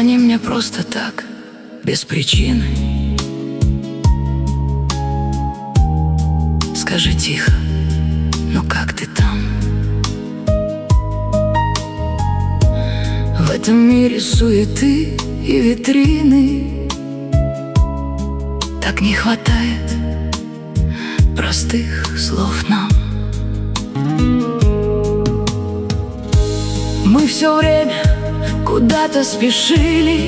Позвони мне просто так, без причины. Скажи тихо, ну как ты там? В этом мире суеты и витрины так не хватает простых слов нам. Мы все время куда-то спешили,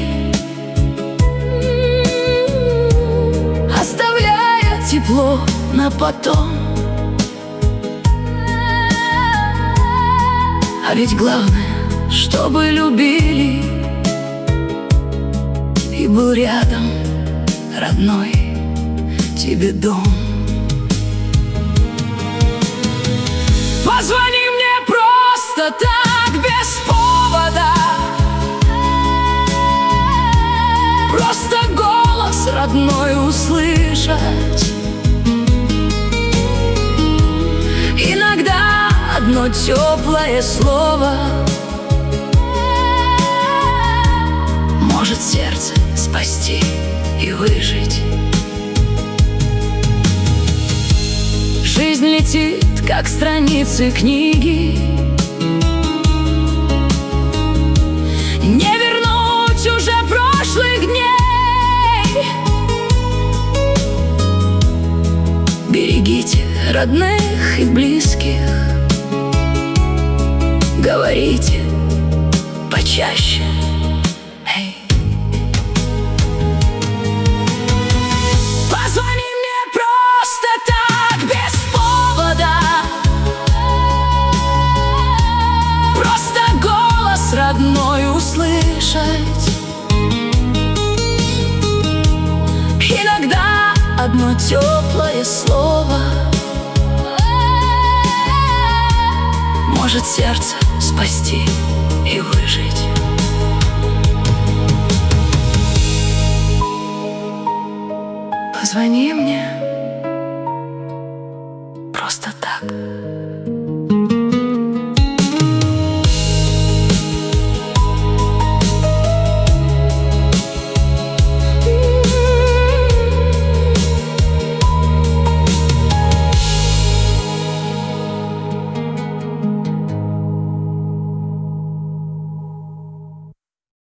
оставляя тепло на потом. А ведь главное, чтобы любили и был рядом родной тебе дом. Позвони мне просто так, без повода, просто голос родной услышать. Иногда одно теплое слово может сердце спасти и выжить. Жизнь летит, как страницы книги, не вернуть уже прошлых дней. Берегите родных и близких, говорите почаще. Позвони мне просто так, без повода, просто голос родной услышать. Иногда одно теплое слово может сердце спасти и выжить.